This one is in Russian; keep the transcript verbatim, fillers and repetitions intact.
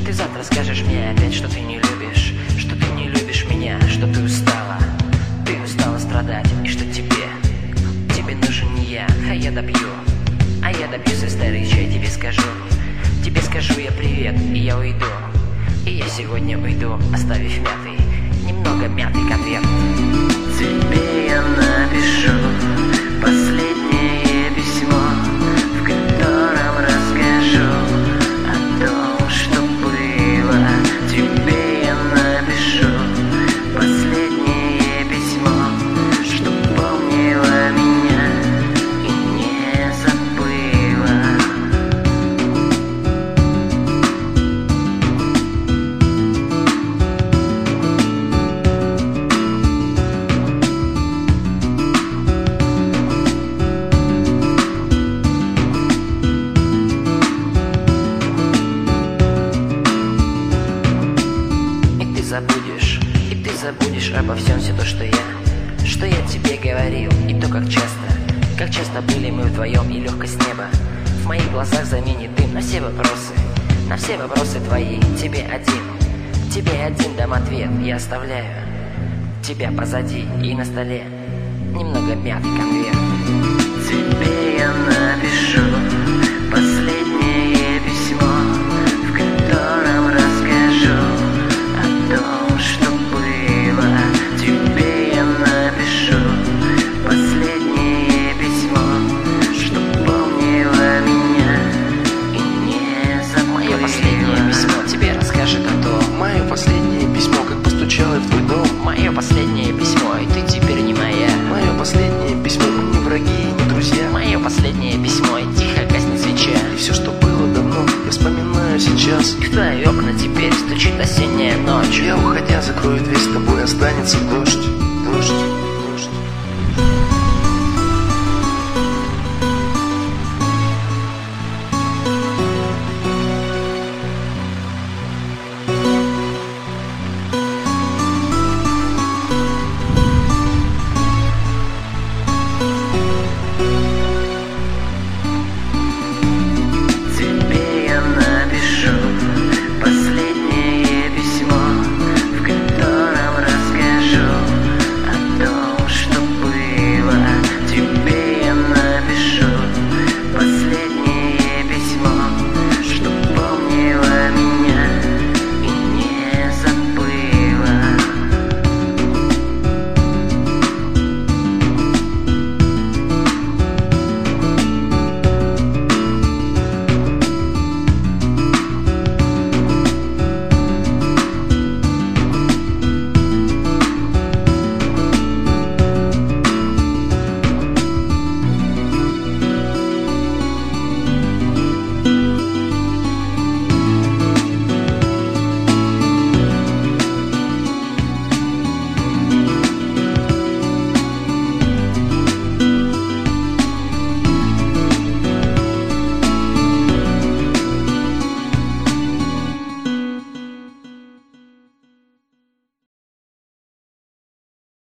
Ты завтра скажешь мне опять, что ты не любишь, что ты не любишь меня, что ты устала. Ты устала страдать, и что тебе, тебе нужен не я, а я добью. А я добью свой старый чай, тебе скажу. Тебе скажу я привет, и я уйду. И я сегодня уйду, оставив мятый, немного мятый конверт. Тебе я напишу последнее письмо, в котором расскажу о том, что было. Тебе я напишу последнее письмо, чтоб помнила меня и не забыла. Забудешь, и ты забудешь обо всем все то, что я, что я тебе говорил, и то, как часто, как часто были мы вдвоем, и легкость неба в моих глазах заменит дым на все вопросы, на все вопросы твои, тебе один, тебе один дам ответ, я оставляю тебя позади, и на столе немного мятый конверт. Тебе я напишу последнее письмо, в котором расскажу о том, что было. Тебе я напишу последнее письмо, чтоб помнила меня и не забыла. Мое последнее письмо тебе расскажет о том. Мое последнее письмо, как постучало в твой дом. Мое последнее письмо, и ты теперь не моя. Мое последнее письмо, мы не враги, не друзья. Мое последнее письмо, и тихо гаснет свеча. И все, что было давно, я вспоминаю сейчас. И в твои окна теперь стучит осенняя ночь. Я, уходя, закрою дверь, с тобой останется дождь, дождь.